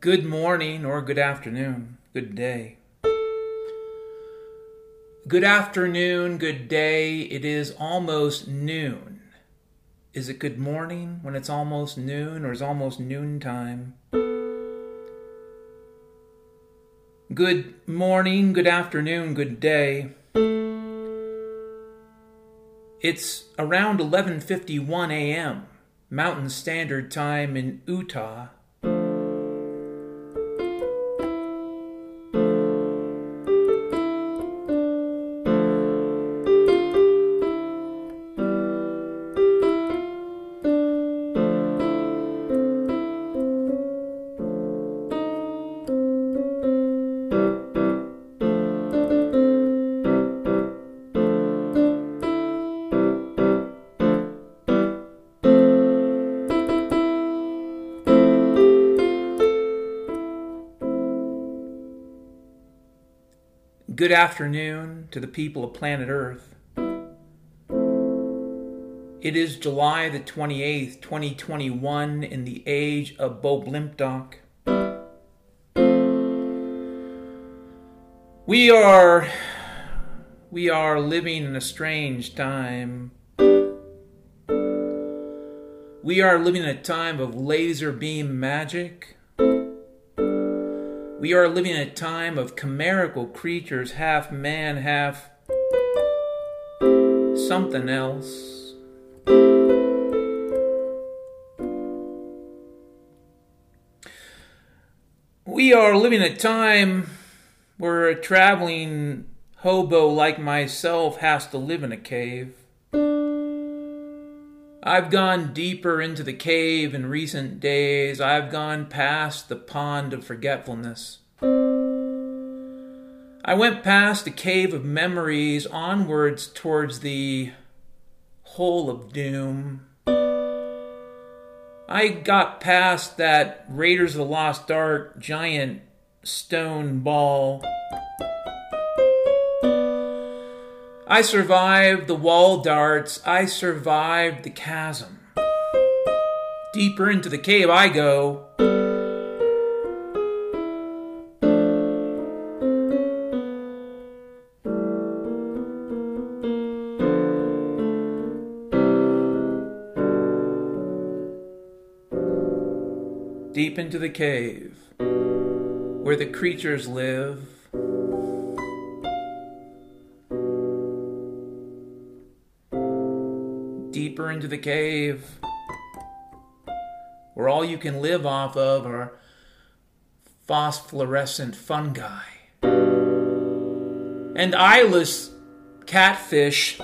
Good morning or good afternoon, good day. Good afternoon, good day. It is almost noon. Is it good morning when it's almost noon, or is almost noontime? Good morning, good afternoon, good day. It's around 11:51 a.m. Mountain Standard Time in Utah. Good afternoon to the people of planet Earth. It is July the 28th, 2021, in the age of Bo Blimpdock. We are living in a strange time. We are living in a time of laser beam magic. We are living in a time of chimerical creatures, half man, half something else. We are living in a time where a traveling hobo like myself has to live in a cave. I've gone deeper into the cave in recent days. I've gone past the pond of forgetfulness. I went past the cave of memories onwards towards the hole of doom. I got past that Raiders of the Lost Ark giant stone ball. I survived the wall darts. I survived the chasm. Deeper into the cave I go. Deep into the cave, where the creatures live. Deeper into the cave, where all you can live off of are phosphorescent fungi and eyeless catfish.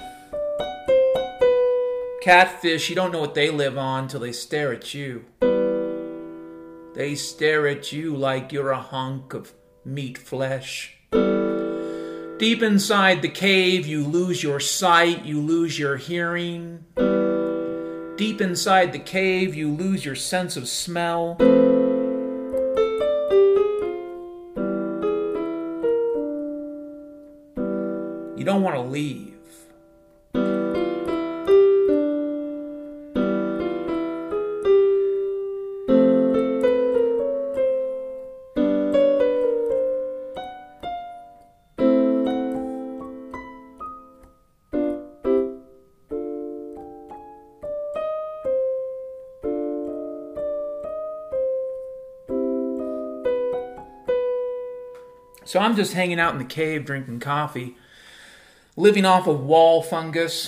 Catfish, you don't know what they live on till they stare at you. They stare at you like you're a hunk of meat flesh. Deep inside the cave, you lose your sight, you lose your hearing. Deep inside the cave, you lose your sense of smell. You don't want to leave. So I'm just hanging out in the cave drinking coffee, living off of wall fungus,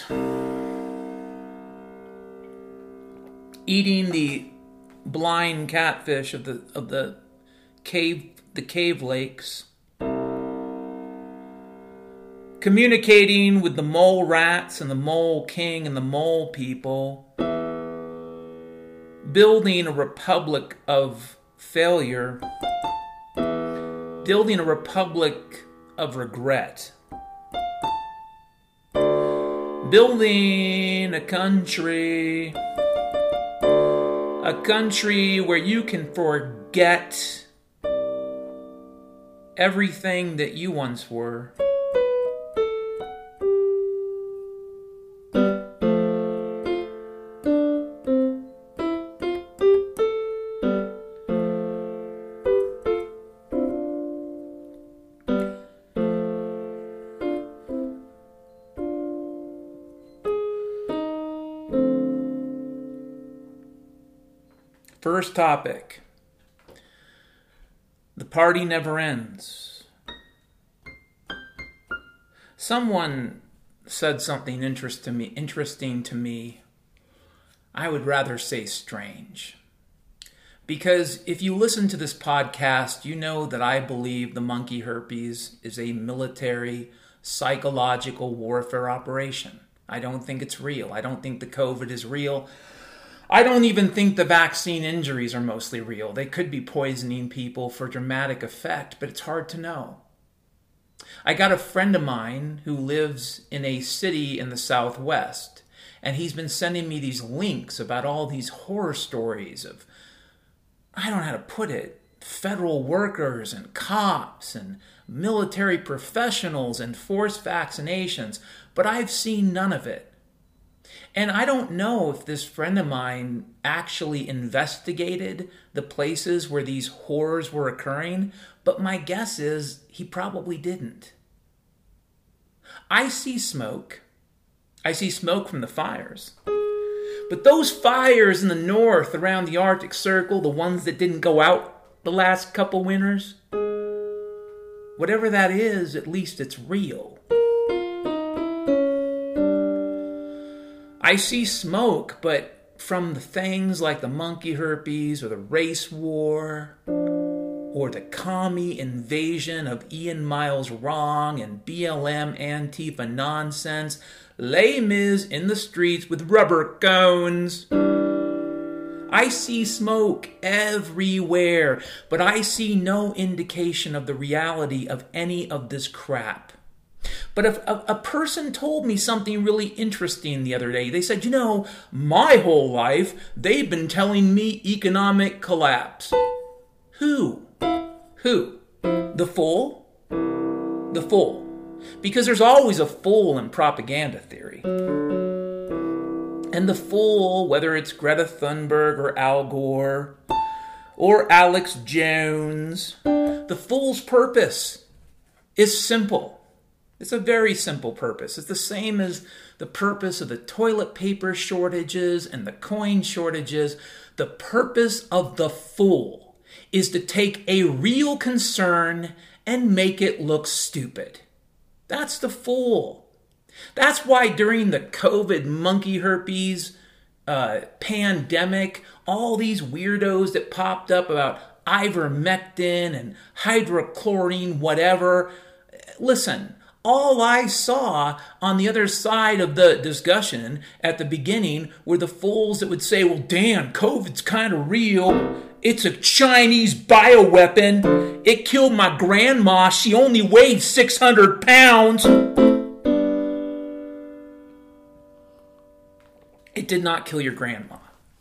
eating the blind catfish of the cave lakes, communicating with the mole rats and the mole king and the mole people, building a republic of failure. Building a republic of regret. Building a country where you can forget everything that you once were. First topic. The party never ends. Someone said something interesting to me. I would rather say strange. Because if you listen to this podcast, you know that I believe the monkey herpes is a military psychological warfare operation. I don't think it's real. I don't think the COVID is real. I don't even think the vaccine injuries are mostly real. They could be poisoning people for dramatic effect, but it's hard to know. I got a friend of mine who lives in a city in the Southwest, and he's been sending me these links about all these horror stories of, I don't know how to put it, federal workers and cops and military professionals and forced vaccinations, but I've seen none of it. And I don't know if this friend of mine actually investigated the places where these horrors were occurring, but my guess is he probably didn't. I see smoke. I see smoke from the fires. But those fires in the north around the Arctic Circle, the ones that didn't go out the last couple winters, whatever that is, at least it's real. I see smoke, but from the things like the monkey herpes or the race war or the commie invasion of Ian Miles wrong and BLM Antifa nonsense, Les Mis in the streets with rubber cones. I see smoke everywhere, but I see no indication of the reality of any of this crap. But if a person told me something really interesting the other day, they said, my whole life, they've been telling me economic collapse. Who? The fool? The fool. Because there's always a fool in propaganda theory. And the fool, whether it's Greta Thunberg or Al Gore or Alex Jones, the fool's purpose is simple. It's a very simple purpose. It's the same as the purpose of the toilet paper shortages and the coin shortages. The purpose of the fool is to take a real concern and make it look stupid. That's the fool. That's why during the COVID monkey herpes pandemic, all these weirdos that popped up about ivermectin and hydrochlorine, whatever. Listen, all I saw on the other side of the discussion at the beginning were the fools that would say, well, damn, COVID's kind of real. It's a Chinese bioweapon. It killed my grandma. She only weighed 600 pounds. It did not kill your grandma.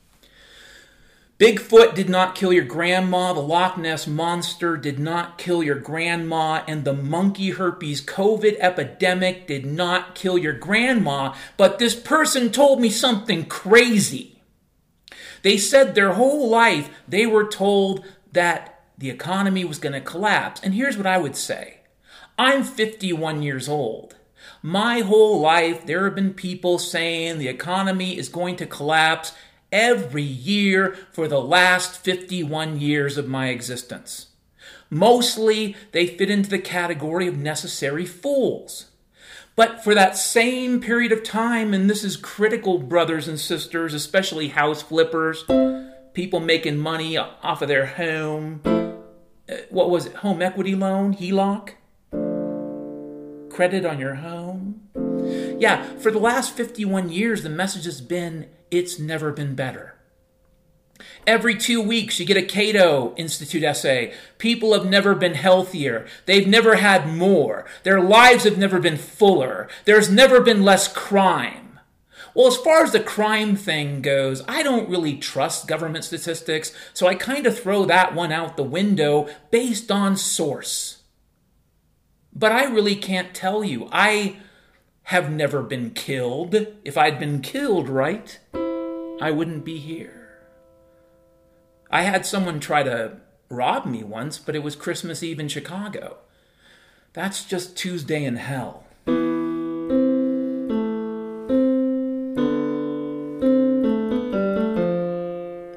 Bigfoot did not kill your grandma, the Loch Ness Monster did not kill your grandma, and the monkey herpes COVID epidemic did not kill your grandma, but this person told me something crazy. They said their whole life they were told that the economy was going to collapse, and here's what I would say. I'm 51 years old. My whole life there have been people saying the economy is going to collapse every year for the last 51 years of my existence. Mostly, they fit into the category of necessary fools. But for that same period of time, and this is critical, brothers and sisters, especially house flippers, people making money off of their home, what was it, home equity loan, HELOC? Credit on your home? Yeah, for the last 51 years, the message has been, it's never been better. Every 2 weeks, you get a Cato Institute essay. People have never been healthier. They've never had more. Their lives have never been fuller. There's never been less crime. Well, as far as the crime thing goes, I don't really trust government statistics, so I kind of throw that one out the window based on source. But I really can't tell you. I have never been killed. If I'd been killed, right, I wouldn't be here. I had someone try to rob me once, but it was Christmas Eve in Chicago. That's just Tuesday in hell.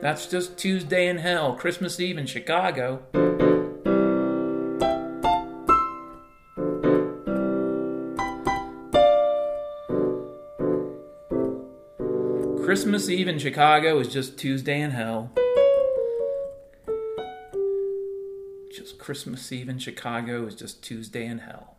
That's just Tuesday in hell, Christmas Eve in Chicago. Christmas Eve in Chicago is just Tuesday in hell. Just Christmas Eve in Chicago is just Tuesday in hell.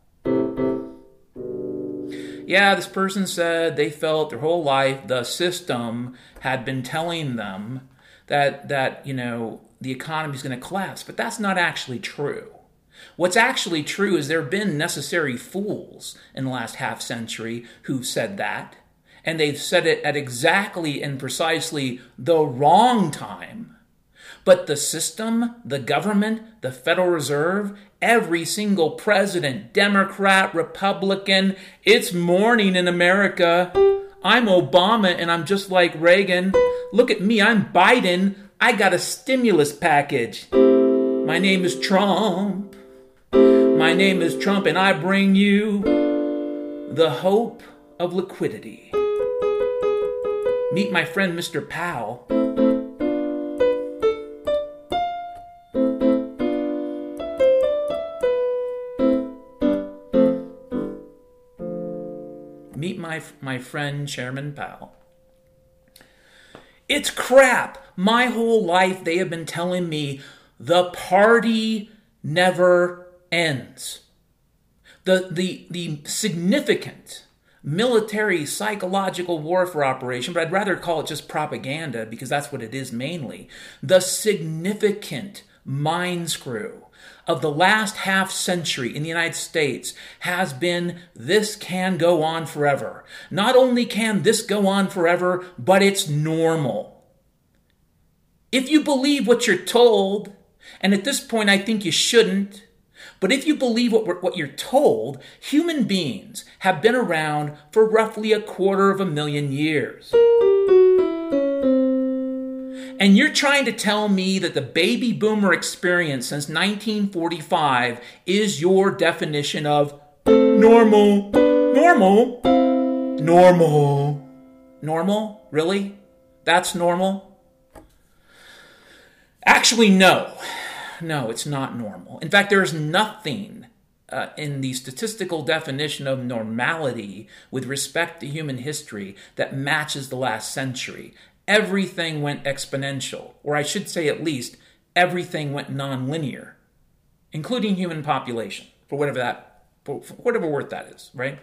Yeah, this person said they felt their whole life the system had been telling them that the economy is going to collapse, but that's not actually true. What's actually true is there have been necessary fools in the last half century who've said that, and they've said it at exactly and precisely the wrong time. But the system, the government, the Federal Reserve, every single president, Democrat, Republican, it's morning in America. I'm Obama and I'm just like Reagan. Look at me, I'm Biden. I got a stimulus package. My name is Trump. My name is Trump and I bring you the hope of liquidity. Meet my friend Mr. Powell. Meet my friend Chairman Powell. It's crap. My whole life they have been telling me the party never ends. The significant military psychological warfare operation, but I'd rather call it just propaganda because that's what it is mainly. The significant mind screw of the last half century in the United States has been this can go on forever. Not only can this go on forever, but it's normal. If you believe what you're told, and at this point I think you shouldn't, but if you believe what you're told, human beings have been around for roughly 250,000 years. And you're trying to tell me that the baby boomer experience since 1945 is your definition of normal? Normal? Normal? Normal? Really? That's normal? Actually, no. No, it's not normal. In fact, there's nothing in the statistical definition of normality with respect to human history that matches the last century. Everything went exponential, or I should say at least everything went nonlinear, including human population, for whatever word that is, right?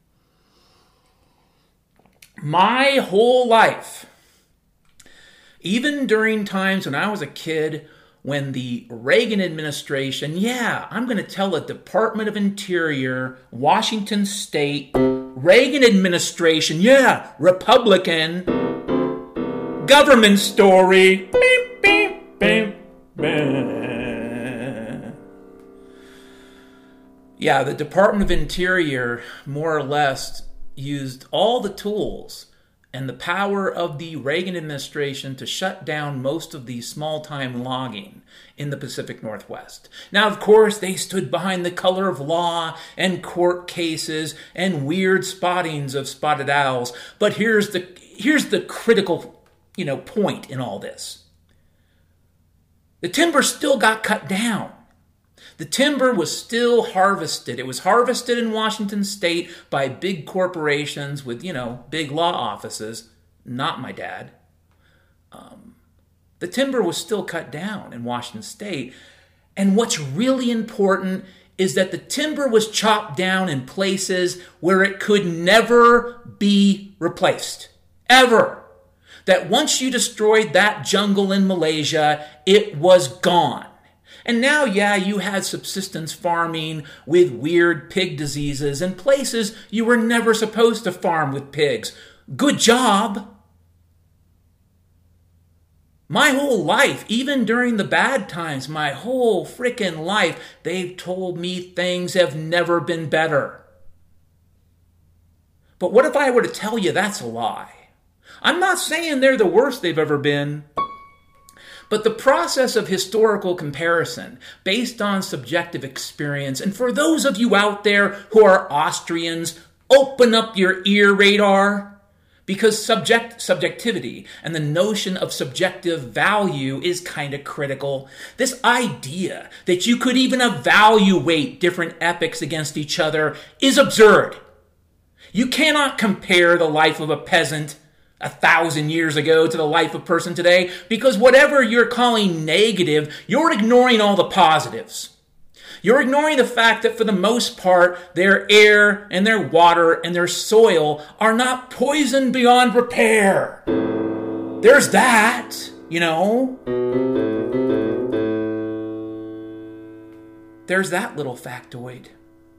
My whole life, even during times when I was a kid, when the Reagan administration, I'm going to tell the Department of Interior, Washington State, Reagan administration, Republican, government story. Beep, beep, beep, beep. Yeah, the Department of Interior more or less used all the tools and the power of the Reagan administration to shut down most of the small-time logging in the Pacific Northwest. Now, of course, they stood behind the color of law and court cases and weird spottings of spotted owls. But here's the critical, point in all this. The timber still got cut down. The timber was still harvested. It was harvested in Washington State by big corporations with, big law offices. Not my dad. The timber was still cut down in Washington State. And what's really important is that the timber was chopped down in places where it could never be replaced. Ever. That once you destroyed that jungle in Malaysia, it was gone. And now, you had subsistence farming with weird pig diseases in places you were never supposed to farm with pigs. Good job. My whole life, even during the bad times, my whole frickin' life, they've told me things have never been better. But what if I were to tell you that's a lie? I'm not saying they're the worst they've ever been. But the process of historical comparison based on subjective experience, and for those of you out there who are Austrians, open up your ear radar, Because subjectivity and the notion of subjective value is kind of critical. This idea that you could even evaluate different epochs against each other is absurd. You cannot compare the life of a peasant 1,000 years ago to the life of a person today, because whatever you're calling negative, you're ignoring all the positives. You're ignoring the fact that for the most part, their air and their water and their soil are not poisoned beyond repair. There's that, There's that little factoid.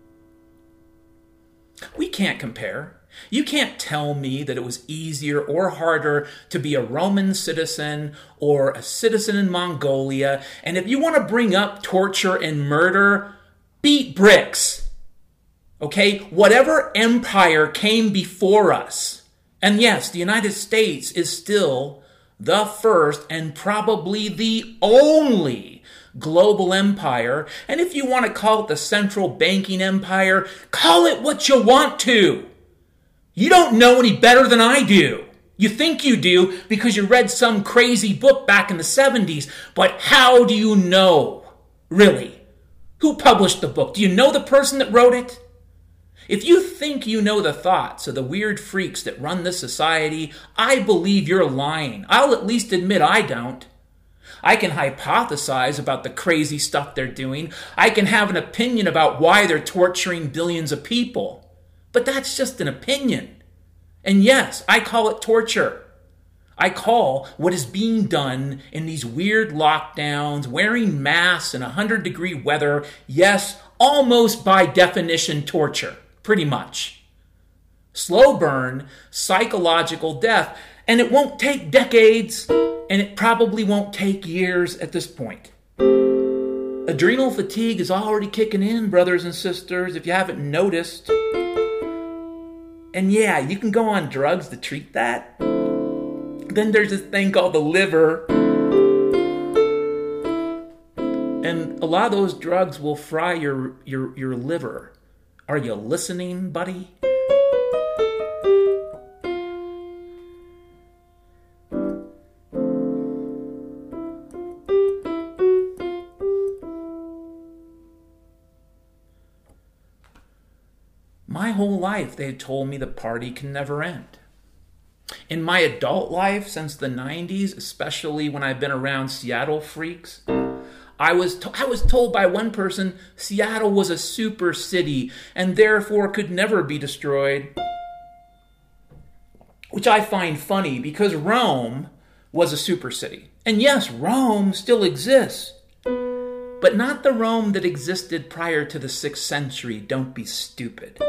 We can't compare. You can't tell me that it was easier or harder to be a Roman citizen or a citizen in Mongolia. And if you want to bring up torture and murder, beat bricks. Okay? Whatever empire came before us. And yes, the United States is still the first and probably the only global empire. And if you want to call it the central banking empire, call it what you want to. You don't know any better than I do. You think you do because you read some crazy book back in the 70s. But how do you know, really? Who published the book? Do you know the person that wrote it? If you think you know the thoughts of the weird freaks that run this society, I believe you're lying. I'll at least admit I don't. I can hypothesize about the crazy stuff they're doing. I can have an opinion about why they're torturing billions of people. But that's just an opinion. And yes, I call it torture. I call what is being done in these weird lockdowns, wearing masks in 100-degree weather, yes, almost by definition torture, pretty much. Slow burn, psychological death, and it won't take decades, and it probably won't take years at this point. Adrenal fatigue is already kicking in, brothers and sisters, if you haven't noticed. And yeah, you can go on drugs to treat that. Then there's this thing called the liver. And a lot of those drugs will fry your liver. Are you listening, buddy? My whole life, they've told me the party can never end. In my adult life, since the 90s, especially when I've been around Seattle freaks, I was told by one person Seattle was a super city and therefore could never be destroyed. Which I find funny because Rome was a super city. And yes, Rome still exists. But not the Rome that existed prior to the 6th century. Don't be stupid.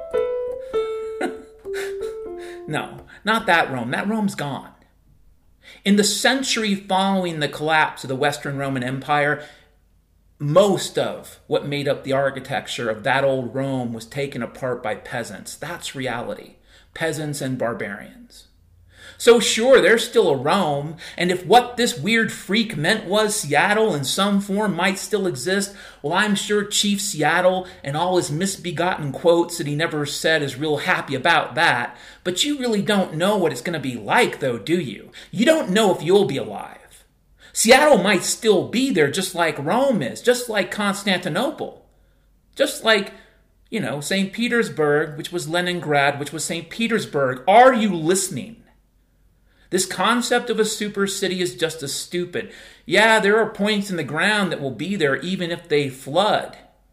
No, not that Rome. That Rome's gone. In the century following the collapse of the Western Roman Empire, most of what made up the architecture of that old Rome was taken apart by peasants. That's reality. Peasants and barbarians. So sure, there's still a Rome, and if what this weird freak meant was Seattle in some form might still exist, well, I'm sure Chief Seattle and all his misbegotten quotes that he never said is real happy about that. But you really don't know what it's going to be like, though, do you? You don't know if you'll be alive. Seattle might still be there just like Rome is, just like Constantinople, just like, St. Petersburg, which was Leningrad, which was St. Petersburg. Are you listening? This concept of a super city is just as stupid. Yeah, there are points in the ground that will be there even if they flood.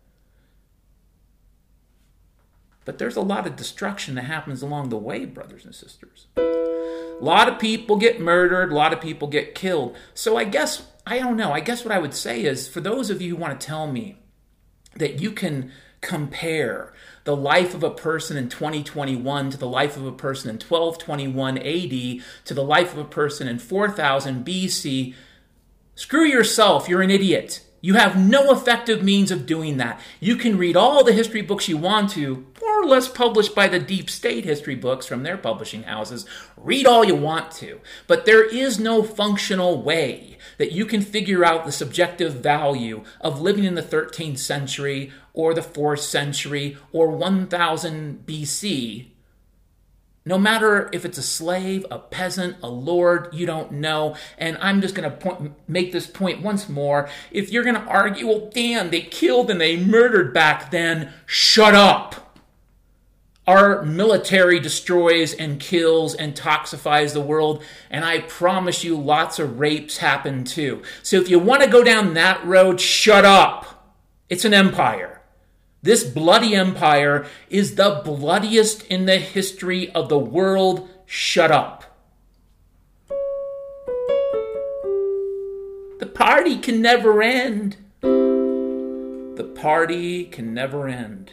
But there's a lot of destruction that happens along the way, brothers and sisters. A lot of people get murdered, a lot of people get killed. So I guess what I would say is, for those of you who want to tell me that you can compare the life of a person in 2021 to the life of a person in 1221 AD to the life of a person in 4000 BC, screw yourself, you're an idiot. You have no effective means of doing that. You can read all the history books you want to, more or less published by the deep state history books from their publishing houses. Read all you want to. But there is no functional way that you can figure out the subjective value of living in the 13th century or the 4th century or 1000 BC No matter if it's a slave, a peasant, a lord, you don't know. And I'm just going to make this point once more. If you're going to argue, well, damn, they killed and they murdered back then, shut up. Our military destroys and kills and toxifies the world, and I promise you lots of rapes happen too. So if you want to go down that road, shut up. It's an empire. This bloody empire is the bloodiest in the history of the world. Shut up. The party can never end. The party can never end.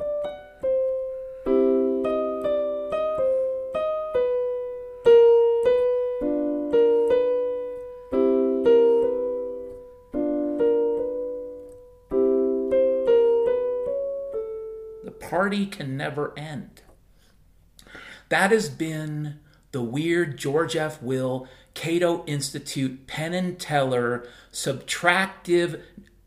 Party can never end. That has been the weird George F. Will, Cato Institute, Penn and Teller, subtractive,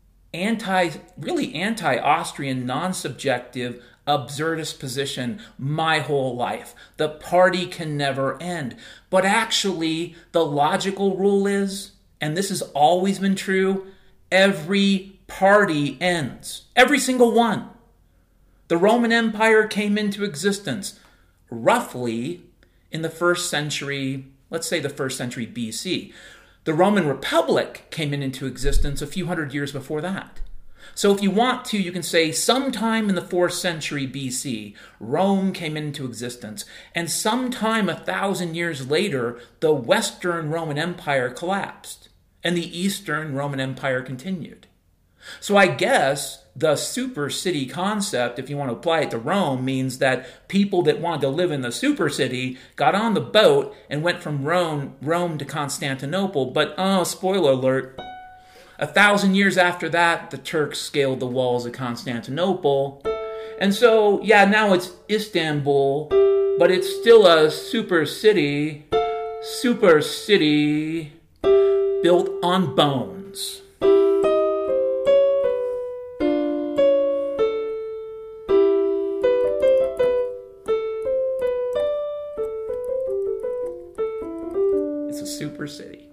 anti-Austrian, non-subjective, absurdist position my whole life. The party can never end. But actually, the logical rule is, and this has always been true, every party ends. Every single one. The Roman Empire came into existence roughly in the first century, let's say the first century BC. The Roman Republic came into existence a few hundred years before that. So if you want to, you can say sometime in the 4th century BC, Rome came into existence. And sometime 1,000 years later, the Western Roman Empire collapsed. And the Eastern Roman Empire continued. So I guess the super city concept, if you want to apply it to Rome, means that people that wanted to live in the super city got on the boat and went from Rome to Constantinople. But, spoiler alert, 1,000 years after that, the Turks scaled the walls of Constantinople. And so, yeah, now it's Istanbul, but it's still a super city built on bones. Super city.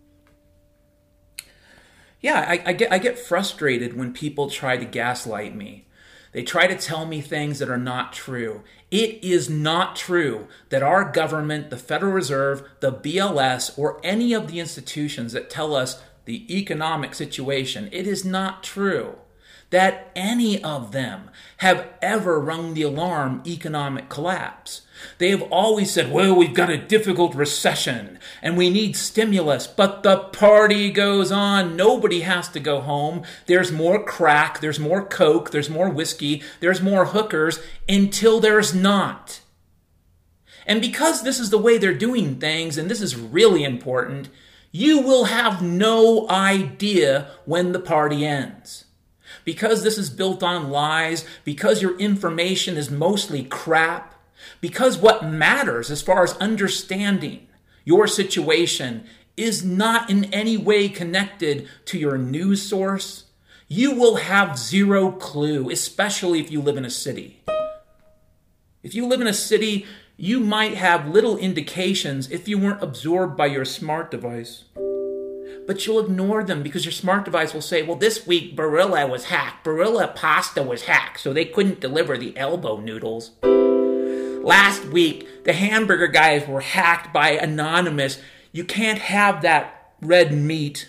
Yeah, I get frustrated when people try to gaslight me. They try to tell me things that are not true. It is not true that our government, the Federal Reserve, the BLS, or any of the institutions that tell us the economic situation, it is not true that any of them have ever rung the alarm economic collapse. They have always said, well, we've got a difficult recession and we need stimulus, but the party goes on. Nobody has to go home. There's more crack, there's more coke, there's more whiskey, there's more hookers until there's not. And because this is the way they're doing things, and this is really important, you will have no idea when the party ends. Because this is built on lies, because your information is mostly crap, because what matters as far as understanding your situation is not in any way connected to your news source, you will have zero clue, especially if you live in a city. If you live in a city, you might have little indications if you weren't absorbed by your smart device. But you'll ignore them because your smart device will say, well, this week Barilla was hacked. Barilla pasta was hacked, so they couldn't deliver the elbow noodles. Last week, the hamburger guys were hacked by Anonymous. You can't have that red meat.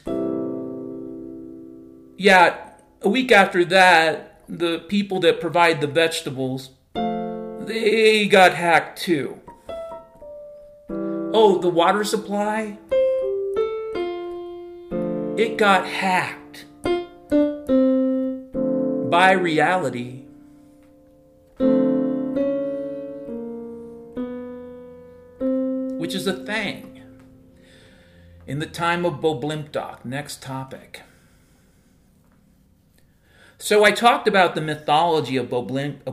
Yeah, a week after that, the people that provide the vegetables, they got hacked too. Oh, the water supply? It got hacked by reality. Which is a thing. In the time of Bo Blimpdock, next topic. So I talked about the mythology of Bo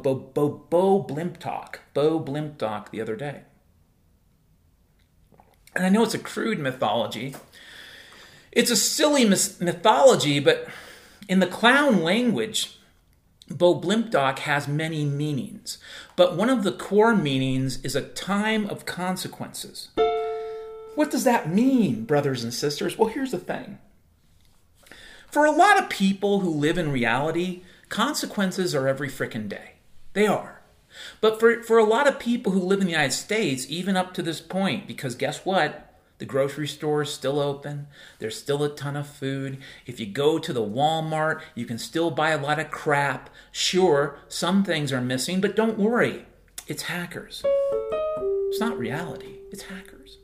Blimpdock the other day. And I know it's a crude mythology. It's a silly mythology, but in the clown language, Bo Blimpdock has many meanings. But one of the core meanings is a time of consequences. What does that mean, brothers and sisters? Well, here's the thing. For a lot of people who live in reality, consequences are every frickin' day. They are. But for a lot of people who live in the United States, even up to this point, because guess what? The grocery store is still open. There's still a ton of food. If you go to the Walmart, you can still buy a lot of crap. Sure, some things are missing, but don't worry. It's hackers. It's not reality. It's hackers.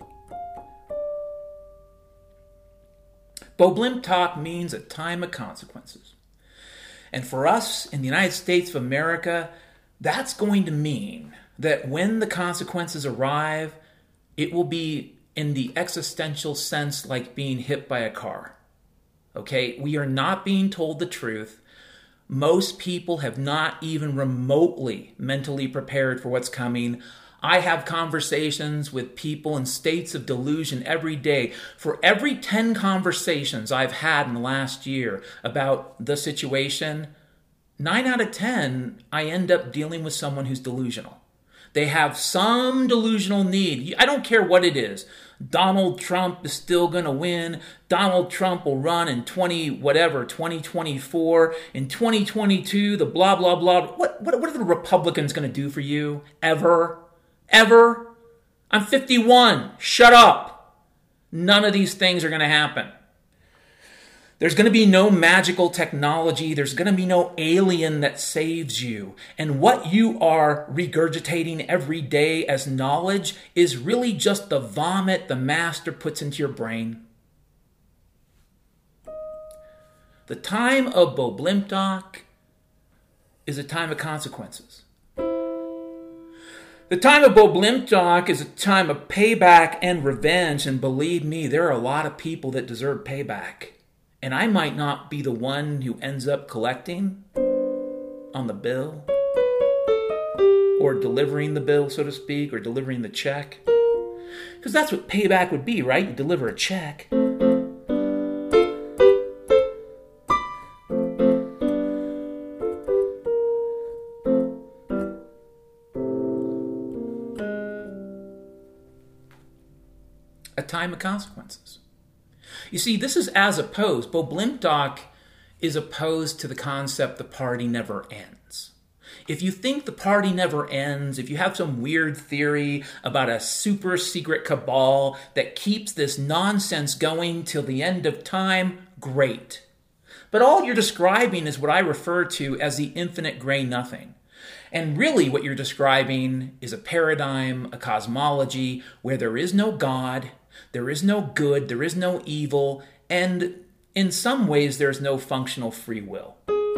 Boblimptok means a time of consequences. And for us in the United States of America, that's going to mean that when the consequences arrive, it will be in the existential sense like being hit by a car. Okay? We are not being told the truth. Most people have not even remotely mentally prepared for what's coming. I have conversations with people in states of delusion every day. For every 10 conversations I've had in the last year about the situation, 9 out of 10, I end up dealing with someone who's delusional. They have some delusional need. I don't care what it is. Donald Trump is still going to win. Donald Trump will run in 2024. In 2022, the blah, blah, blah. What are the Republicans going to do for you? Ever? I'm 51. Shut up. None of these things are going to happen. There's going to be no magical technology. There's going to be no alien that saves you. And what you are regurgitating every day as knowledge is really just the vomit the master puts into your brain. The time of Boblimptok is a time of consequences. The time of Boblimptok is a time of payback and revenge. And believe me, there are a lot of people that deserve payback. And I might not be the one who ends up collecting on the bill or delivering the bill, so to speak, or delivering the check. Because that's what payback would be, right? You deliver a check. A time of consequences. You see, this is as opposed. Boblimptok is opposed to the concept the party never ends. If you think the party never ends, if you have some weird theory about a super secret cabal that keeps this nonsense going till the end of time, great. But all you're describing is what I refer to as the infinite gray nothing. And really what you're describing is a paradigm, a cosmology, where there is no God, there is no good, there is no evil, and in some ways there's no functional free will.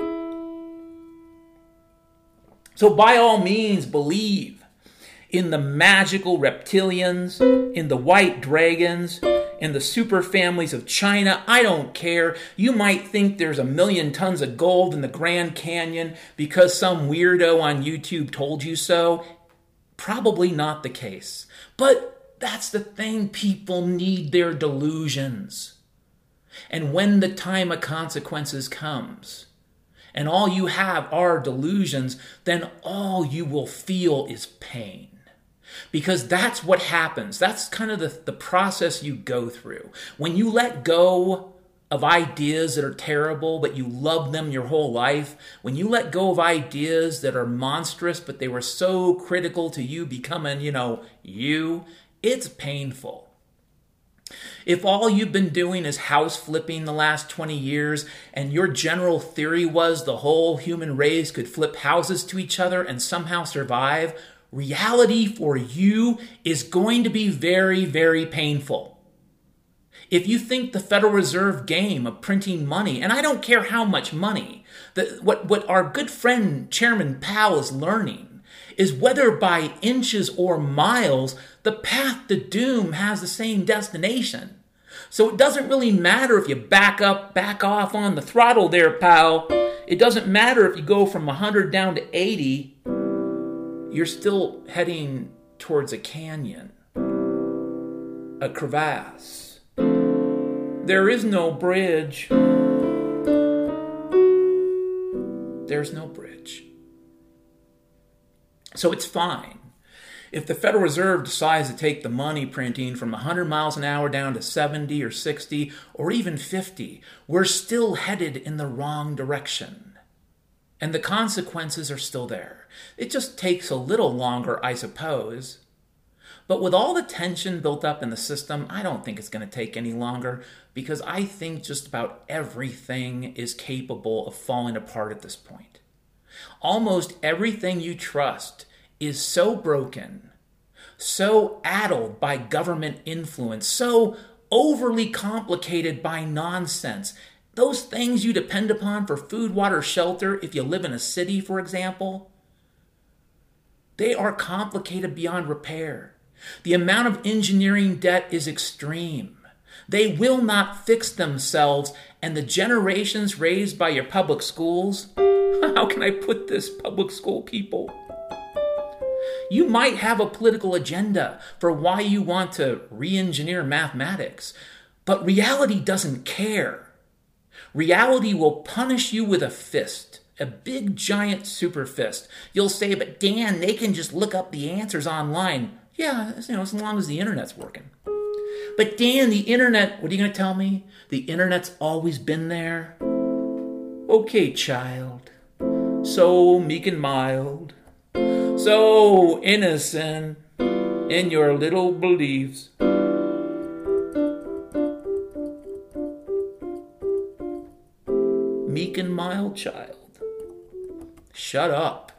So by all means, believe in the magical reptilians, in the white dragons, in the super families of China. I don't care. You might think there's 1,000,000 tons of gold in the Grand Canyon because some weirdo on YouTube told you so. Probably not the case. But that's the thing. People need their delusions. And when the time of consequences comes, and all you have are delusions, then all you will feel is pain. Because that's what happens. That's kind of the process you go through. When you let go of ideas that are terrible, but you love them your whole life, when you let go of ideas that are monstrous, but they were so critical to you becoming, you, it's painful. If all you've been doing is house flipping the last 20 years and your general theory was the whole human race could flip houses to each other and somehow survive, reality for you is going to be very, very painful. If you think the Federal Reserve game of printing money, and I don't care how much money, what our good friend Chairman Powell is learning is whether by inches or miles, the path to doom has the same destination. So it doesn't really matter if you back off on the throttle there, pal. It doesn't matter if you go from 100 down to 80. You're still heading towards a canyon, a crevasse. There is no bridge. There's no bridge. So it's fine. If the Federal Reserve decides to take the money printing from 100 miles an hour down to 70 or 60 or even 50, we're still headed in the wrong direction. And the consequences are still there. It just takes a little longer, I suppose. But with all the tension built up in the system, I don't think it's going to take any longer, because I think just about everything is capable of falling apart at this point. Almost everything you trust is so broken, so addled by government influence, so overly complicated by nonsense. Those things you depend upon for food, water, shelter, if you live in a city, for example, they are complicated beyond repair. The amount of engineering debt is extreme. They will not fix themselves, and the generations raised by your public schools, how can I put this, public school people? You might have a political agenda for why you want to re-engineer mathematics, but reality doesn't care. Reality will punish you with a fist, a big giant super fist. You'll say, but Dan, they can just look up the answers online. Yeah, as long as the internet's working. But Dan, the internet, what are you going to tell me? The internet's always been there? Okay, child. So meek and mild. So innocent in your little beliefs. Meek and mild child. Shut up.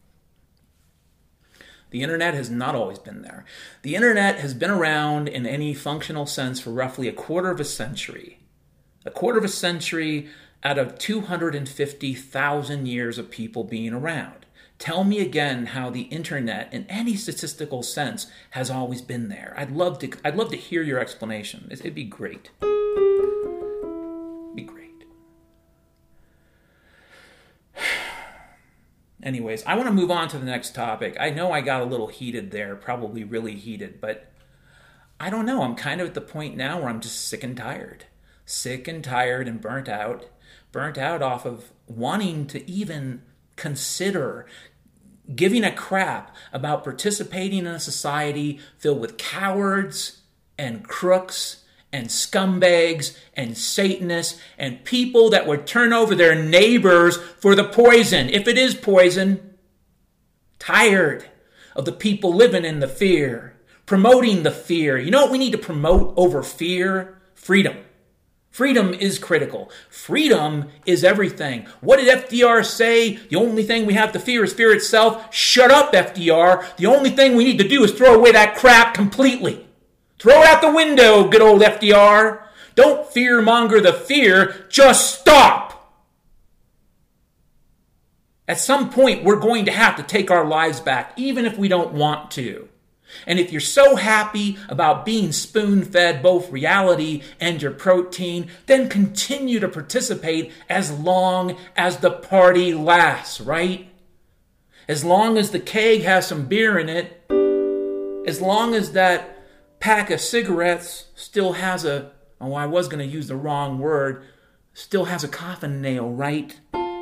The internet has not always been there. The internet has been around in any functional sense for roughly a quarter of a century. A quarter of a century out of 250,000 years of people being around. Tell me again how the internet, in any statistical sense, has always been there. I'd love to hear your explanation. It'd be great. It'd be great. Anyways, I want to move on to the next topic. I know I got a little heated there, probably really heated, but I don't know. I'm kind of at the point now where I'm just sick and tired. Sick and tired and burnt out. Burnt out off of wanting to even consider giving a crap about participating in a society filled with cowards and crooks and scumbags and Satanists and people that would turn over their neighbors for the poison, if it is poison. Tired of the people living in the fear, promoting the fear. You know what we need to promote over fear? Freedom. Freedom is critical. Freedom is everything. What did FDR say? The only thing we have to fear is fear itself. Shut up, FDR. The only thing we need to do is throw away that crap completely. Throw it out the window, good old FDR. Don't fear-monger the fear. Just stop. At some point, we're going to have to take our lives back, even if we don't want to. And if you're so happy about being spoon-fed both reality and your protein, then continue to participate as long as the party lasts, right? As long as the keg has some beer in it, as long as that pack of cigarettes still has I was going to use the wrong word, still has a coffin nail, right?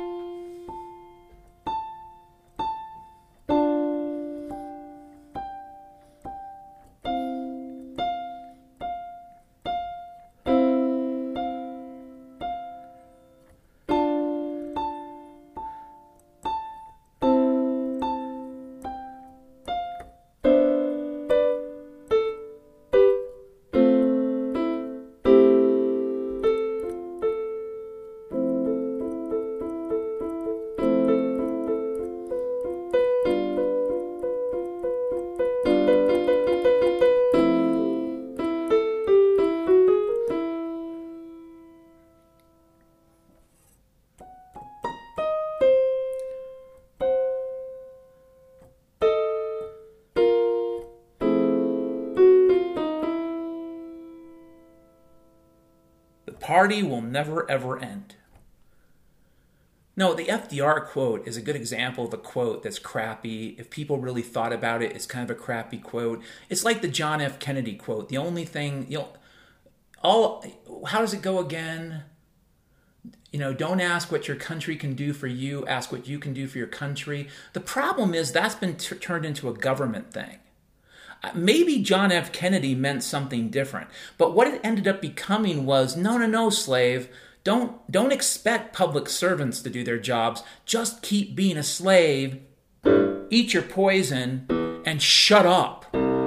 Party will never, ever end. No, the FDR quote is a good example of a quote that's crappy. If people really thought about it, it's kind of a crappy quote. It's like the John F. Kennedy quote. The only thing, how does it go again? Don't ask what your country can do for you, ask what you can do for your country. The problem is that's been turned into a government thing. Maybe John F. Kennedy meant something different, but what it ended up becoming was, no, slave. Don't expect public servants to do their jobs. Just keep being a slave, eat your poison, and shut up.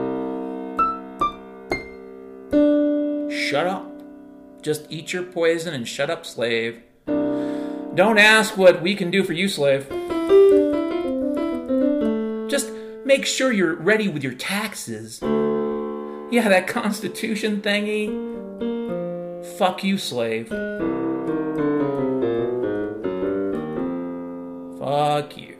Shut up. Just eat your poison and shut up, slave. Don't ask what we can do for you, slave. Just make sure you're ready with your taxes. Yeah, that Constitution thingy. Fuck you, slave. Fuck you.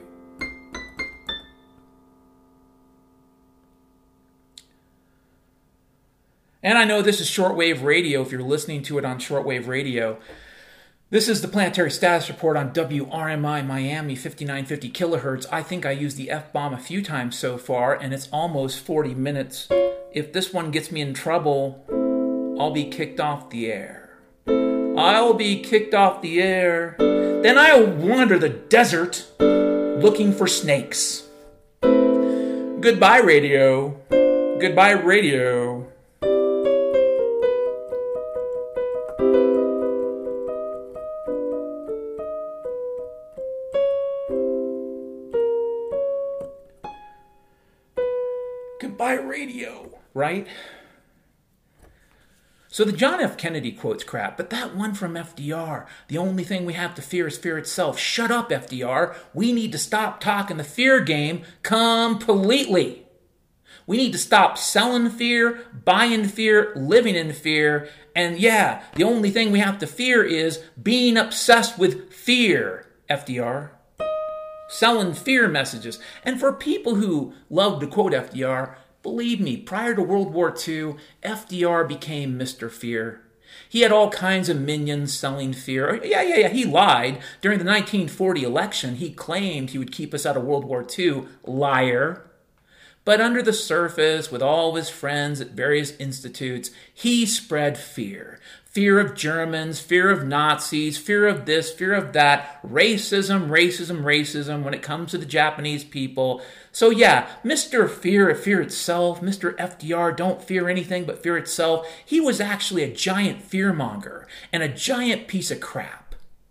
And I know this is shortwave radio if you're listening to it on shortwave radio. This is the Planetary Status Report on WRMI Miami, 5950 kilohertz. I think I used the F-bomb a few times so far, and it's almost 40 minutes. If this one gets me in trouble, I'll be kicked off the air. I'll be kicked off the air. Then I'll wander the desert looking for snakes. Goodbye, radio. Goodbye, radio. Goodbye, radio, right? So the John F. Kennedy quote's crap, but that one from FDR, the only thing we have to fear is fear itself. Shut up, FDR. We need to stop talking the fear game completely. We need to stop selling fear, buying fear, living in fear, and yeah, the only thing we have to fear is being obsessed with fear, FDR. Selling fear messages. And for people who love to quote FDR, believe me, prior to World War II, FDR became Mr. Fear. He had all kinds of minions selling fear. Yeah, he lied. During the 1940 election, he claimed he would keep us out of World War II. Liar. But under the surface, with all of his friends at various institutes, he spread fear. Fear of Germans, fear of Nazis, fear of this, fear of that, racism when it comes to the Japanese people. So yeah, Mr. Fear itself, Mr. FDR, don't fear anything but fear itself. He was actually a giant fearmonger and a giant piece of crap.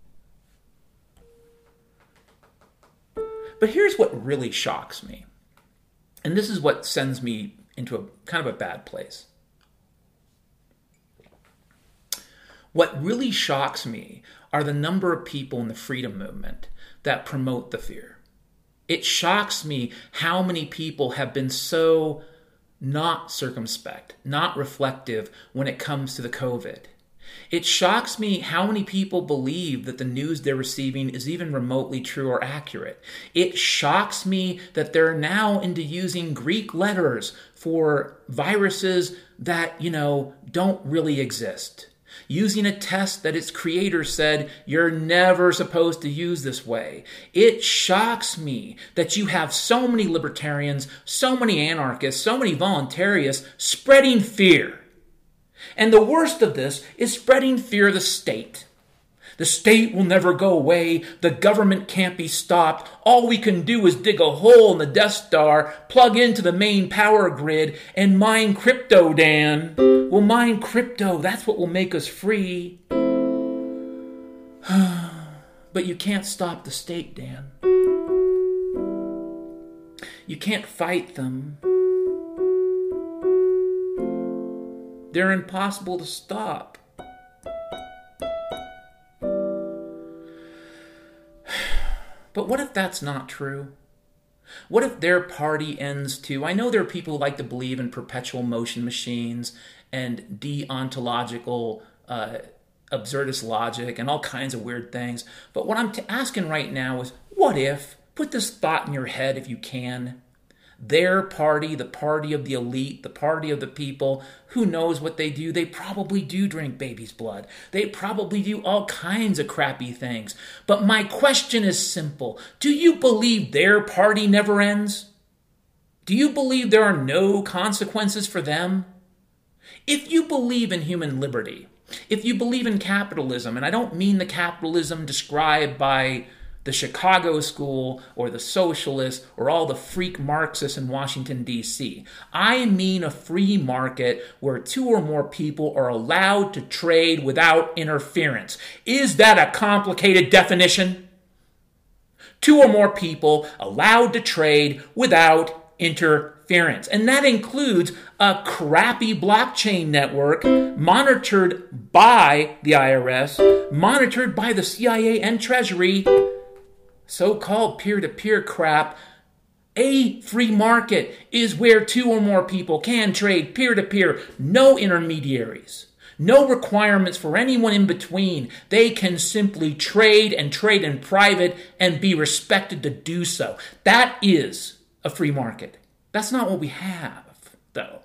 But here's what really shocks me. And this is what sends me into a kind of a bad place. What really shocks me are the number of people in the freedom movement that promote the fear. It shocks me how many people have been so not circumspect, not reflective when it comes to the COVID. It shocks me how many people believe that the news they're receiving is even remotely true or accurate. It shocks me that they're now into using Greek letters for viruses that, don't really exist. Using a test that its creator said you're never supposed to use this way. It shocks me that you have so many libertarians, so many anarchists, so many voluntarists spreading fear. And the worst of this is spreading fear of the state. The state will never go away. The government can't be stopped. All we can do is dig a hole in the Death Star, plug into the main power grid, and mine crypto, Dan. We'll mine crypto. That's what will make us free. But you can't stop the state, Dan. You can't fight them. They're impossible to stop. But what if that's not true? What if their party ends too? I know there are people who like to believe in perpetual motion machines and deontological absurdist logic and all kinds of weird things. But what I'm asking right now is, what if, put this thought in your head if you can, their party, the party of the elite, the party of the people, who knows what they do? They probably do drink baby's blood. They probably do all kinds of crappy things. But my question is simple. Do you believe their party never ends? Do you believe there are no consequences for them? If you believe in human liberty, If you believe in capitalism, and I don't mean the capitalism described by the Chicago School or the socialists or all the freak Marxists in Washington, D.C. I mean a free market where two or more people are allowed to trade without interference. Is that a complicated definition? Two or more people allowed to trade without interference. And that includes a crappy blockchain network monitored by the IRS, monitored by the CIA and Treasury, so-called peer-to-peer crap. A free market is where two or more people can trade peer-to-peer, no intermediaries, no requirements for anyone in between. They can simply trade and trade in private and be respected to do so. That is a free market. That's not what we have, though.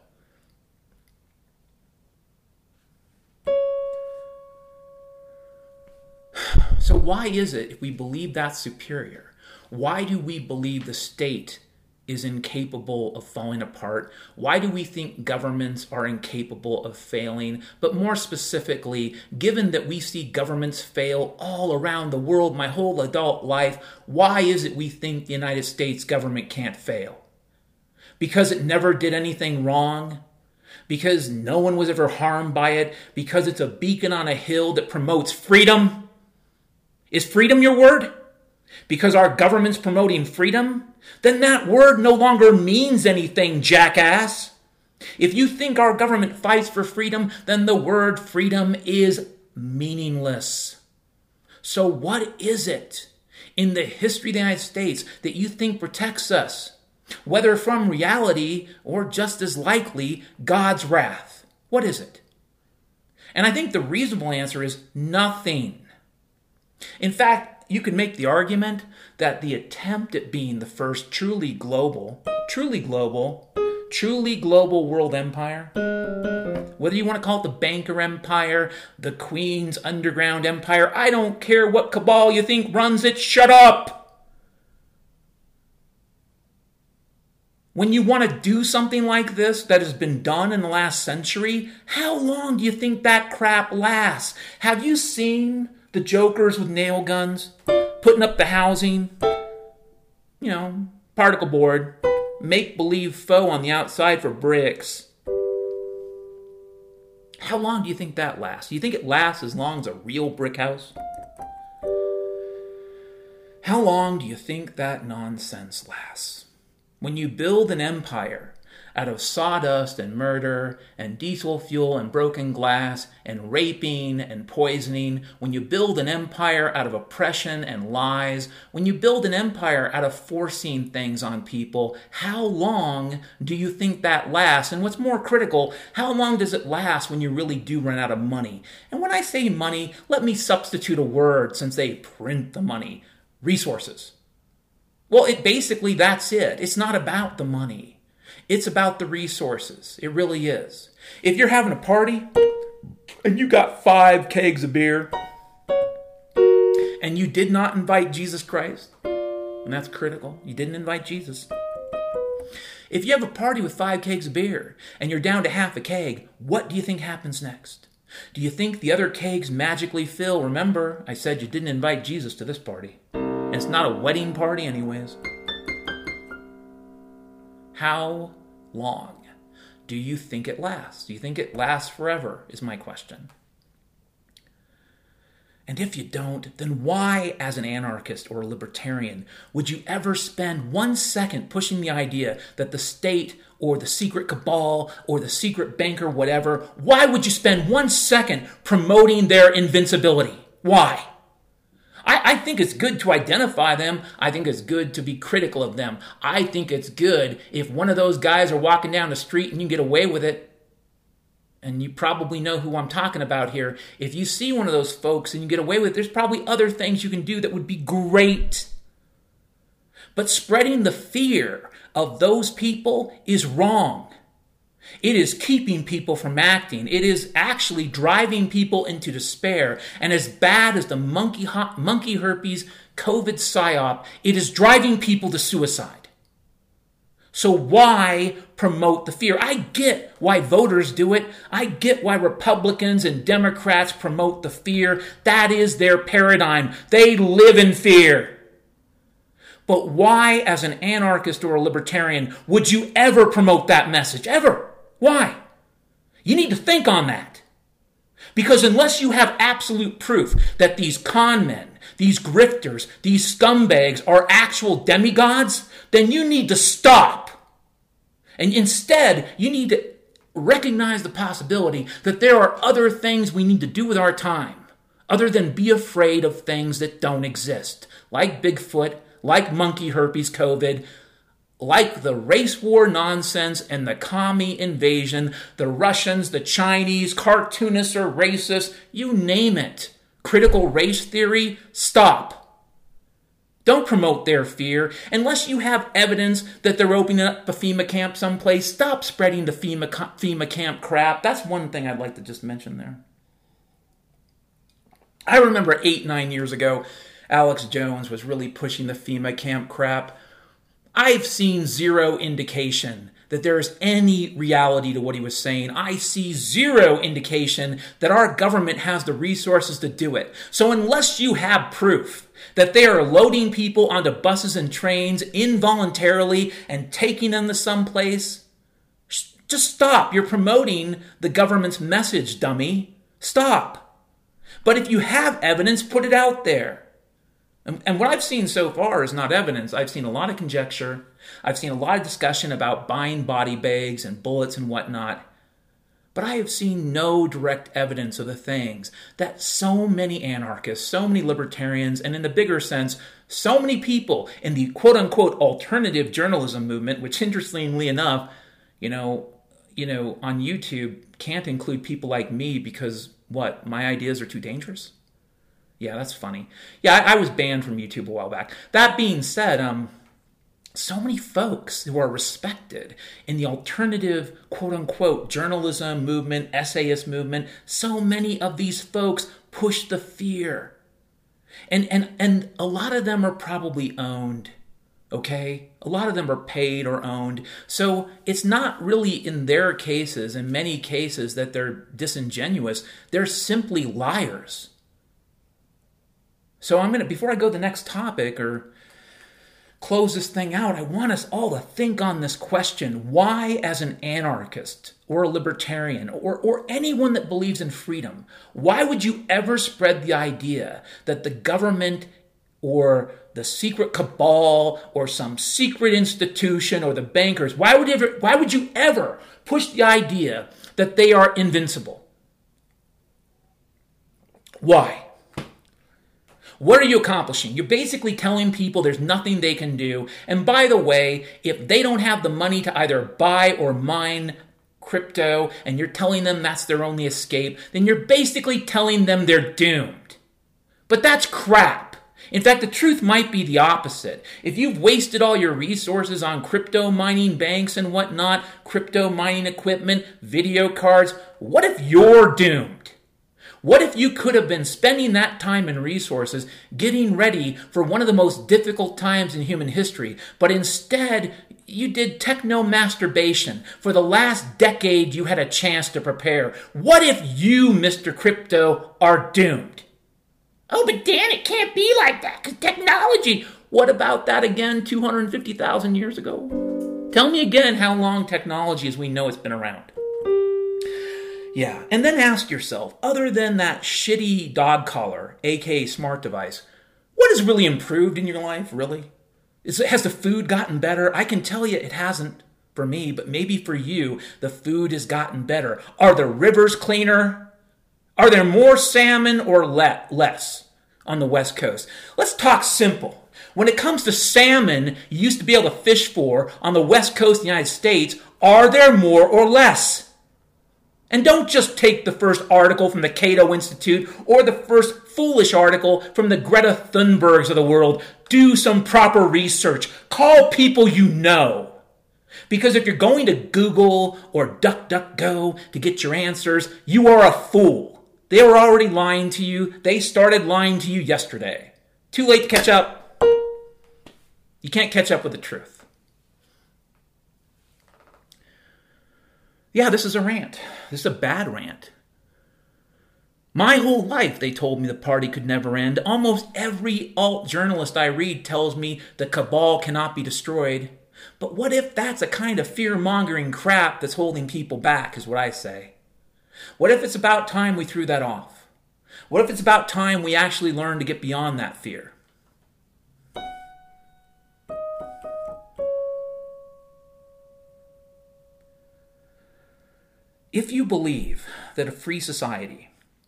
So why is it, if we believe that's superior, why do we believe the state is incapable of falling apart? Why do we think governments are incapable of failing? But more specifically, given that we see governments fail all around the world my whole adult life, why is it we think the United States government can't fail? Because it never did anything wrong? Because no one was ever harmed by it? Because it's a beacon on a hill that promotes freedom? Is freedom your word? Because our government's promoting freedom? Then that word no longer means anything, jackass. If you think our government fights for freedom, then the word freedom is meaningless. So what is it in the history of the United States that you think protects us? Whether from reality or just as likely, God's wrath. What is it? And I think the reasonable answer is nothing. In fact, you could make the argument that the attempt at being the first truly global world empire, whether you want to call it the banker empire, the Queen's underground empire, I don't care what cabal you think runs it, shut up! When you want to do something like this that has been done in the last century, how long do you think that crap lasts? Have you seen the jokers with nail guns putting up the housing? Particle board, make-believe foe on the outside for bricks. How long do you think that lasts? Do you think it lasts as long as a real brick house? How long do you think that nonsense lasts? When you build an empire out of sawdust and murder and diesel fuel and broken glass and raping and poisoning, when you build an empire out of oppression and lies, when you build an empire out of forcing things on people, how long do you think that lasts? And what's more critical, how long does it last when you really do run out of money? And when I say money, let me substitute a word since they print the money. Resources. Well, that's it. It's not about the money. It's about the resources. It really is. If you're having a party and you got 5 kegs of beer and you did not invite Jesus Christ, and that's critical, you didn't invite Jesus. If you have a party with 5 kegs of beer and you're down to half a keg, what do you think happens next? Do you think the other kegs magically fill? Remember, I said you didn't invite Jesus to this party. And it's not a wedding party anyways. How long do you think it lasts? Do you think it lasts forever, is my question. And if you don't, then why, as an anarchist or a libertarian, would you ever spend 1 second pushing the idea that the state or the secret cabal or the secret banker, whatever, why would you spend 1 second promoting their invincibility? Why? I think it's good to identify them. I think it's good to be critical of them. I think it's good if one of those guys are walking down the street and you get away with it. And you probably know who I'm talking about here. If you see one of those folks and you get away with it, there's probably other things you can do that would be great. But spreading the fear of those people is wrong. It is keeping people from acting. It is actually driving people into despair. And as bad as the monkey herpes COVID psyop, it is driving people to suicide. So why promote the fear? I get why voters do it. I get why Republicans and Democrats promote the fear. That is their paradigm. They live in fear. But why, as an anarchist or a libertarian, would you ever promote that message? Ever? Why? You need to think on that. Because unless you have absolute proof that these con men, these grifters, these scumbags are actual demigods, then you need to stop. And instead, you need to recognize the possibility that there are other things we need to do with our time, other than be afraid of things that don't exist, like Bigfoot, like monkey herpes COVID, like the race war nonsense and the commie invasion, the Russians, the Chinese, cartoonists or racists, you name it. Critical race theory, stop. Don't promote their fear. Unless you have evidence that they're opening up a FEMA camp someplace, stop spreading the FEMA camp crap. That's one thing I'd like to just mention there. I remember 8-9 years ago, Alex Jones was really pushing the FEMA camp crap. I've seen zero indication that there is any reality to what he was saying. I see zero indication that our government has the resources to do it. So unless you have proof that they are loading people onto buses and trains involuntarily and taking them to someplace, just stop. You're promoting the government's message, dummy. Stop. But if you have evidence, put it out there. And what I've seen so far is not evidence. I've seen a lot of conjecture. I've seen a lot of discussion about buying body bags and bullets and whatnot. But I have seen no direct evidence of the things that so many anarchists, so many libertarians, and in the bigger sense, so many people in the quote-unquote alternative journalism movement, which interestingly enough, on YouTube can't include people like me because, what, my ideas are too dangerous? Yeah, that's funny. Yeah, I was banned from YouTube a while back. That being said, so many folks who are respected in the alternative, quote-unquote, journalism movement, essayist movement, so many of these folks push the fear. And a lot of them are probably owned, okay? A lot of them are paid or owned. So it's not really in their cases, in many cases, that they're disingenuous. They're simply liars. So before I go to the next topic or close this thing out, I want us all to think on this question. Why, as an anarchist or a libertarian or anyone that believes in freedom, why would you ever spread the idea that the government or the secret cabal or some secret institution or the bankers, why would you ever push the idea that they are invincible? Why? What are you accomplishing? You're basically telling people there's nothing they can do. And by the way, if they don't have the money to either buy or mine crypto, and you're telling them that's their only escape, then you're basically telling them they're doomed. But that's crap. In fact, the truth might be the opposite. If you've wasted all your resources on crypto mining banks and whatnot, crypto mining equipment, video cards, what if you're doomed? What if you could have been spending that time and resources getting ready for one of the most difficult times in human history, but instead you did techno-masturbation? For the last decade you had a chance to prepare. What if you, Mr. Crypto, are doomed? Oh, but Dan, it can't be like that because technology. What about that again 250,000 years ago? Tell me again how long technology as we know it's been around. Yeah, and then ask yourself, other than that shitty dog collar, aka smart device, what has really improved in your life, really? Has the food gotten better? I can tell you it hasn't for me, but maybe for you, the food has gotten better. Are the rivers cleaner? Are there more salmon or less on the West Coast? Let's talk simple. When it comes to salmon you used to be able to fish for on the West Coast of the United States, are there more or less? And don't just take the first article from the Cato Institute or the first foolish article from the Greta Thunbergs of the world. Do some proper research. Call people you know. Because if you're going to Google or DuckDuckGo to get your answers, you are a fool. They were already lying to you. They started lying to you yesterday. Too late to catch up. You can't catch up with the truth. Yeah, this is a rant. This is a bad rant. My whole life, they told me the party could never end. Almost every alt journalist I read tells me the cabal cannot be destroyed. But what if that's a kind of fear-mongering crap that's holding people back, is what I say. What if it's about time we threw that off? What if it's about time we actually learned to get beyond that fear? If you believe that a free society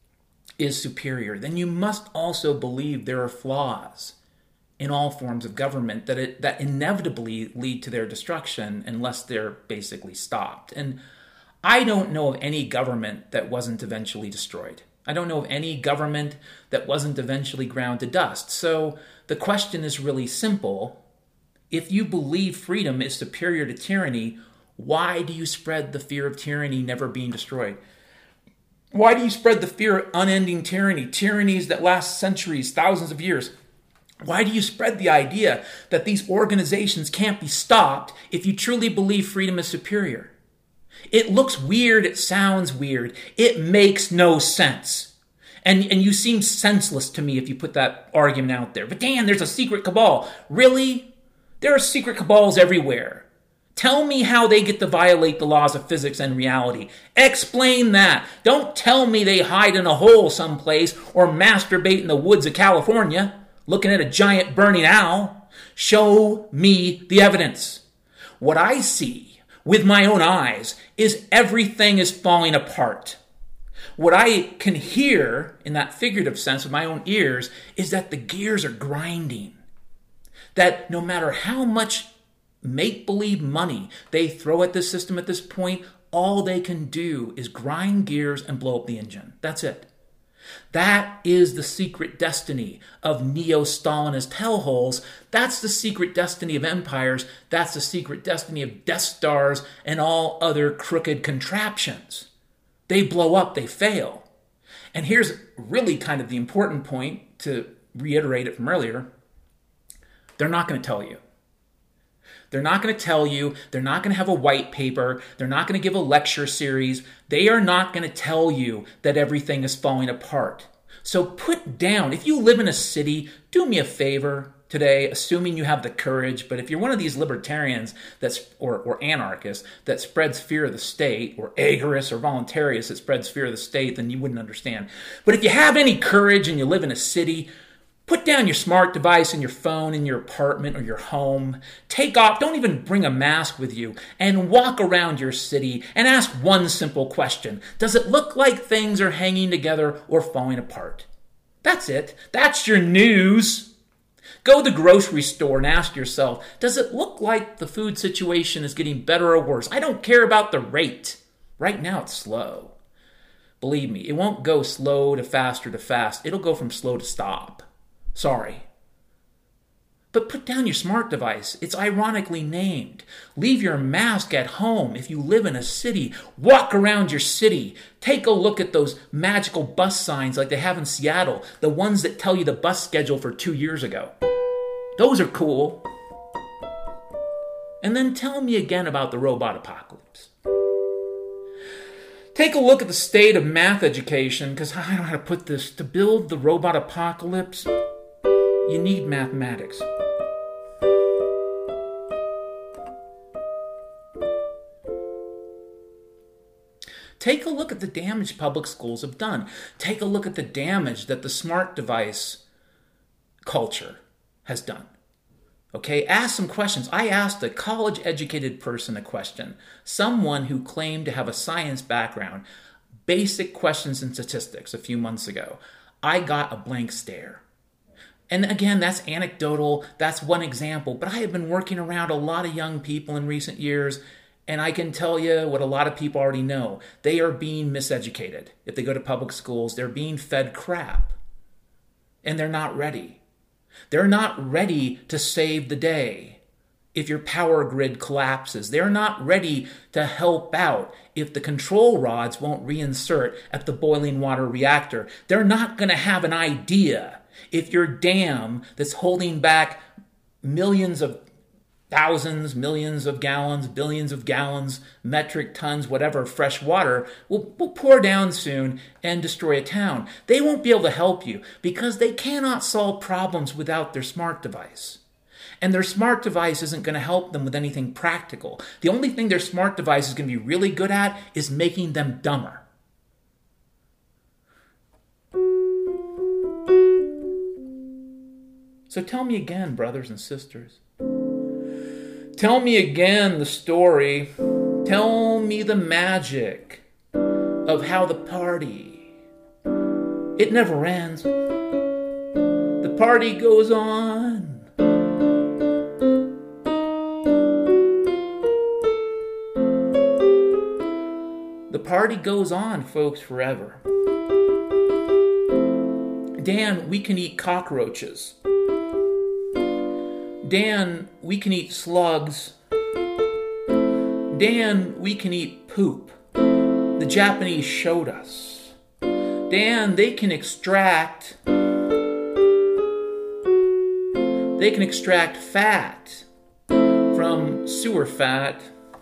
is superior, then you must also believe there are flaws in all forms of government that inevitably lead to their destruction unless they're basically stopped. And I don't know of any government that wasn't eventually destroyed. I don't know of any government that wasn't eventually ground to dust. So the question is really simple. If you believe freedom is superior to tyranny, why do you spread the fear of tyranny never being destroyed? Why do you spread the fear of unending tyranny, tyrannies that last centuries, thousands of years? Why do you spread the idea that these organizations can't be stopped if you truly believe freedom is superior? It looks weird, it sounds weird, it makes no sense. And you seem senseless to me if you put that argument out there. But Dan, there's a secret cabal. Really? There are secret cabals everywhere. Tell me how they get to violate the laws of physics and reality. Explain that. Don't tell me they hide in a hole someplace or masturbate in the woods of California looking at a giant burning owl. Show me the evidence. What I see with my own eyes is everything is falling apart. What I can hear in that figurative sense with my own ears is that the gears are grinding. That no matter how much make-believe money they throw at this system at this point, all they can do is grind gears and blow up the engine. That's it. That is the secret destiny of neo-Stalinist hellholes. That's the secret destiny of empires. That's the secret destiny of Death Stars and all other crooked contraptions. They blow up, they fail. And here's really kind of the important point, to reiterate it from earlier. They're not going to tell you. They're not going to tell you. They're not going to have a white paper. They're not going to give a lecture series. They are not going to tell you that everything is falling apart. So put down, if you live in a city, do me a favor today, assuming you have the courage. But if you're one of these libertarians or anarchists that spreads fear of the state, or agorists or voluntarists that spreads fear of the state, then you wouldn't understand. But if you have any courage and you live in a city, put down your smart device and your phone in your apartment or your home. Take off, don't even bring a mask with you, and walk around your city and ask one simple question. Does it look like things are hanging together or falling apart? That's it. That's your news. Go to the grocery store and ask yourself, does it look like the food situation is getting better or worse? I don't care about the rate. Right now it's slow. Believe me, it won't go slow to fast or to fast. It'll go from slow to stop. Sorry. But put down your smart device. It's ironically named. Leave your mask at home if you live in a city. Walk around your city. Take a look at those magical bus signs like they have in Seattle. The ones that tell you the bus schedule for 2 years ago. Those are cool. And then tell me again about the robot apocalypse. Take a look at the state of math education, because I don't know how to put this. To build the robot apocalypse, you need mathematics. Take a look at the damage public schools have done. Take a look at the damage that the smart device culture has done. Okay, ask some questions. I asked a college-educated person a question, someone who claimed to have a science background, basic questions in statistics a few months ago. I got a blank stare. And again, that's anecdotal, that's one example, but I have been working around a lot of young people in recent years, and I can tell you what a lot of people already know. They are being miseducated. If they go to public schools, they're being fed crap, and they're not ready. They're not ready to save the day if your power grid collapses. They're not ready to help out if the control rods won't reinsert at the boiling water reactor. They're not going to have an idea if your dam that's holding back millions of thousands, millions of gallons, billions of gallons, metric tons, whatever, fresh water will pour down soon and destroy a town. They won't be able to help you because they cannot solve problems without their smart device. And their smart device isn't going to help them with anything practical. The only thing their smart device is going to be really good at is making them dumber. So tell me again, brothers and sisters. Tell me again the story. Tell me the magic of how the party, it never ends. The party goes on. The party goes on, folks, forever. Dan, we can eat cockroaches. Dan, we can eat slugs. Dan, we can eat poop. The Japanese showed us. Dan, they can extract fat from sewer fat.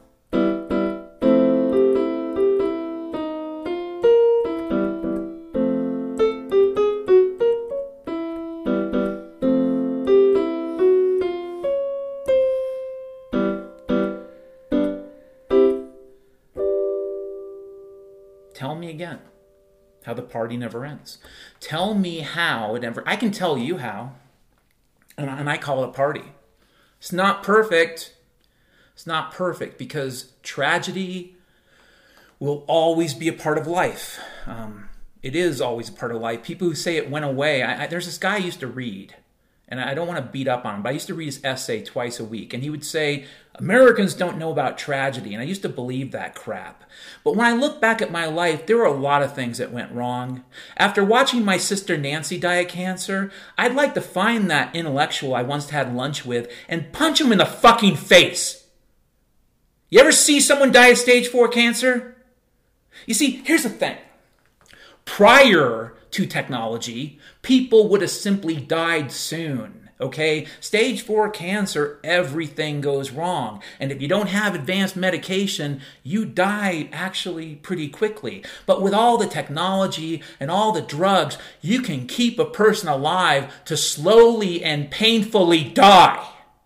Tell me again how the party never ends. Tell me how it never... I can tell you how, and I call it a party. It's not perfect. It's not perfect because tragedy will always be a part of life. It is always a part of life. People who say it went away. There's this guy I used to read, and I don't want to beat up on him, but I used to read his essay twice a week, and he would say, Americans don't know about tragedy, and I used to believe that crap. But when I look back at my life, there were a lot of things that went wrong. After watching my sister Nancy die of cancer, I'd like to find that intellectual I once had lunch with and punch him in the fucking face. You ever see someone die of stage 4 cancer? You see, here's the thing. Prior to technology, people would have simply died soon. Okay? Stage 4 cancer, everything goes wrong. And if you don't have advanced medication, you die actually pretty quickly. But with all the technology and all the drugs, you can keep a person alive to slowly and painfully die.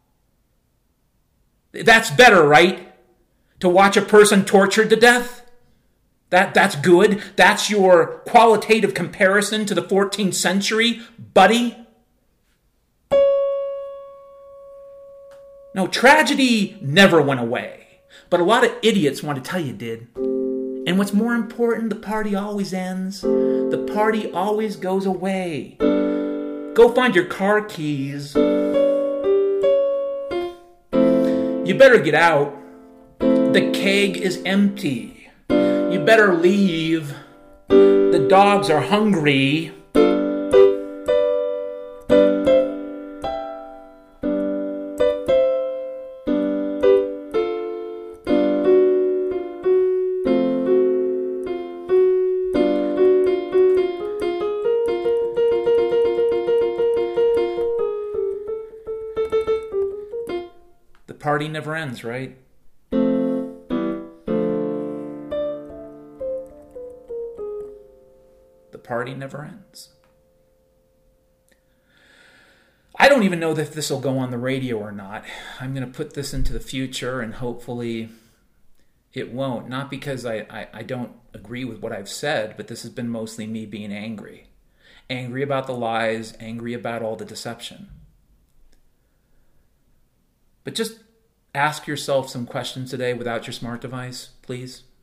That's better, right? To watch a person tortured to death? That's good. That's your qualitative comparison to the 14th century, buddy? No, tragedy never went away. But a lot of idiots want to tell you it did. And what's more important, the party always ends. The party always goes away. Go find your car keys. You better get out. The keg is empty. You better leave. The dogs are hungry. The party never ends, right? The party never ends. I don't even know if this will go on the radio or not. I'm going to put this into the future and hopefully it won't. Not because I don't agree with what I've said, but this has been mostly me being angry. Angry about the lies, angry about all the deception. But just ask yourself some questions today without your smart device, please.